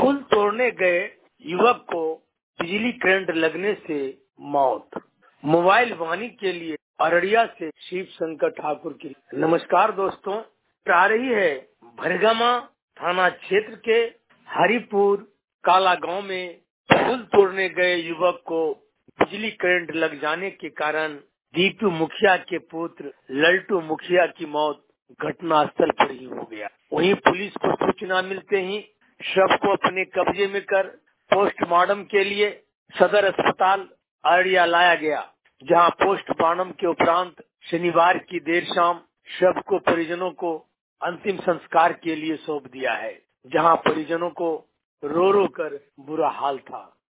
पुल तोड़ने गए युवक को बिजली करंट लगने से मौत। मोबाइल वाणी के लिए अररिया से शिव शंकर ठाकुर की। नमस्कार दोस्तों, आ रही है भरगमा थाना क्षेत्र के हरिपुर काला गांव में पुल तोड़ने गए युवक को बिजली करंट लग जाने के कारण दीपू मुखिया के पुत्र लल्टू मुखिया की मौत घटनास्थल पर ही हो गया। वहीं पुलिस को सूचना मिलते ही शव को अपने कब्जे में कर पोस्टमार्टम के लिए सदर अस्पताल अररिया लाया गया, जहां पोस्टमार्टम के उपरांत शनिवार की देर शाम शव को परिजनों को अंतिम संस्कार के लिए सौंप दिया है, जहां परिजनों को रो रो कर बुरा हाल था।